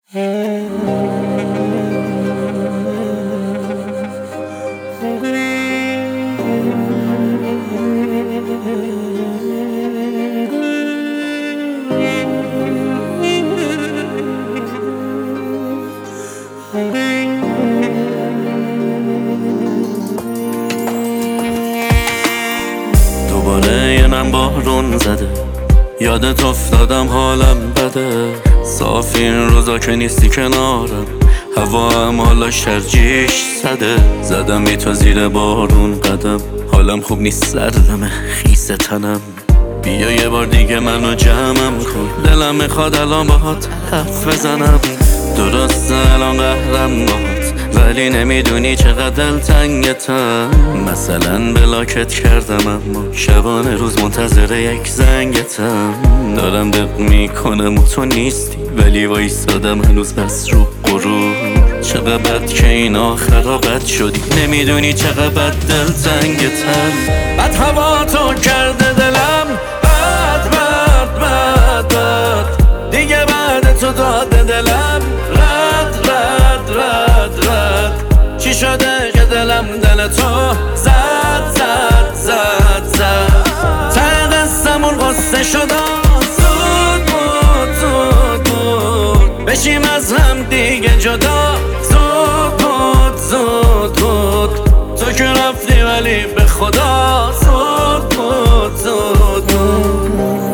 دوباره یه نم بارون زده، یادت افتادم حالم بده. صاف این روزا که نیستی کنارم، هوا هم حالا شرجیش زده. زدم بی تو زیر بارون قدم، حالم خوب نیست، سردمه خیس تنم. بیا یه بار دیگه منو جمعم کن، دلم میخواد الان باهات حرف بزنم. درسته الان قهرم باهات، ولی نمیدونی چقدر دلتنگتم. مثلا بلاکت کردم اما شبانه روز منتظر یک زنگتم. دارم دق میکنم و تو نیستی، ولی وایسادم هنوز بس رو غرور. چقدر بد که این آخرا بد شدی، نمیدونی چقدر بد دلتنگتم. بد هوا تو کرده دلم، بد بد بد بد. دیگه بعد تو داده دلم رد رد رد رد. چی شده که دلم دل تو زد زد زد زد. ته قصه‌مون قصه شده، زود بود زود بود بشیم از هم دیگه جدا. زود بود زود بود تو که رفتی ولی به خدا زود بود زود بود.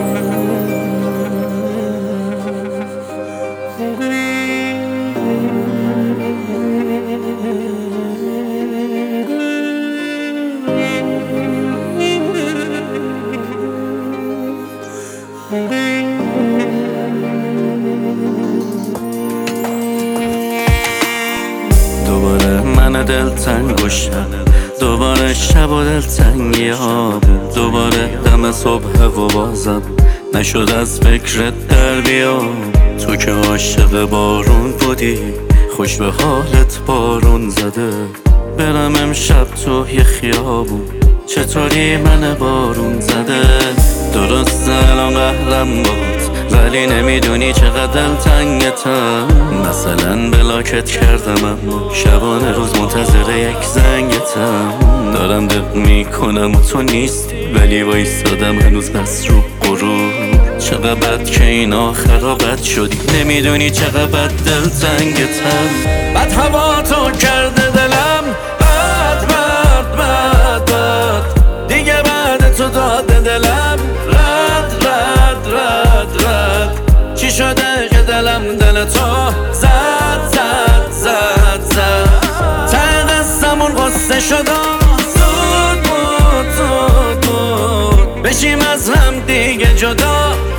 دوباره من دلتنگ گشتم، دوباره شب و دلتنگی ها. دوباره دم صبح و بازم نشد از فکرت در بیام. تو که عاشق بارون بودی، خوش به حالت بارون زده. برم امشب تو یه خیابون، چطوری من بارون زده. درسته الان قهرم باهات، ولی نمیدونی چقدر دلتنگتم. مثلا بلاکت کردم اما شبانه روز منتظر یک زنگتم. دارم دق میکنم و تو نیستی، ولی وایسادم هنوز بس رو غرور. چقدر بد که این آخرا بد شدی، نمیدونی چقدر بد دلتنگتم. بد هوا تو کرده دلم، بد بد بد بد. دیگه بعد تو داده دلم رد رد رد رد. چی شده که دلم دل تو زد زد زد زد. ته قصه‌مون قصه شده، زود بود زود بود بشیم از هم دیگه جدا.